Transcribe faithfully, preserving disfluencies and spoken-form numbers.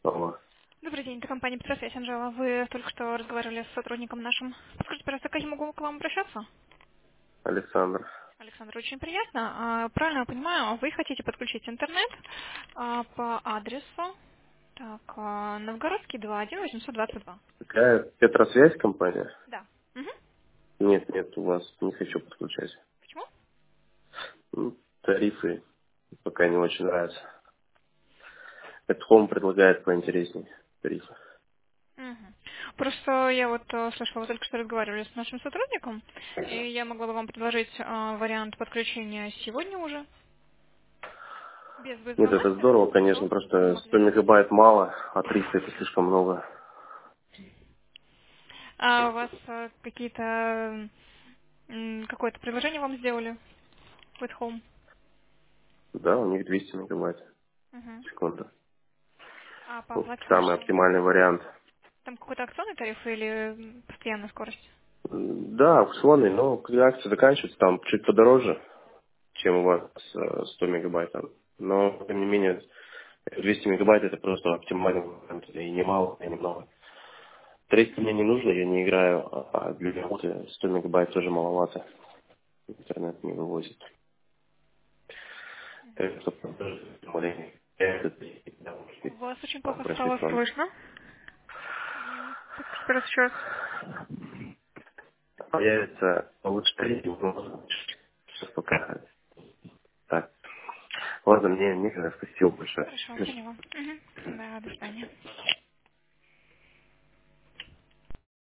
Алло. Добрый день, это компания Петросвязь, Анжела. Вы только что разговаривали с сотрудником нашим. Скажите, пожалуйста, как я могу к вам обращаться? Александр. Александр, очень приятно. А, правильно я понимаю, вы хотите подключить интернет а, по адресу так, а, Новгородский два один восемьсот двадцать два. Какая Петросвязь компания? Да. Мгм. Нет, нет, у вас не хочу подключать. Почему? Ну, тарифы пока не очень нравятся. Это Home предлагает поинтереснее тарифы. Мгм. Просто я вот э, слышала, вы только что разговаривали с нашим сотрудником, и я могла бы вам предложить а, вариант подключения сегодня уже, без Нет, вызова это мастера, здорово, конечно, чтобы вы просто сто могли. мегабайт мало, а триста это слишком много. А у вас э, какие-то м, какое-то приложение вам сделали? With Home? Да, у них двести мегабайт Мгм. в секунду. А по Вот оплате самый вашей? оптимальный вариант. Там какой-то акционный тариф или м, постоянная скорость? М, Да, аукционный, но когда акция заканчивается, там чуть подороже, чем у вас э, сто мегабайт. там. Но, тем не менее, двести мегабайт это просто оптимальный вариант. И не мало, и не много. триста мне не нужно, я не играю, а для работы сто мегабайт тоже маловато. Интернет не вывозит. Так что тоже маленький. Я это да, Вас очень плохо стало обратиться вам. слышно. М, Подскажите, пожалуйста, еще раз. Появится улучшение, но сейчас пока так. Ладно, мне некогда, спасибо большое. Хорошо, поняла. Мгм.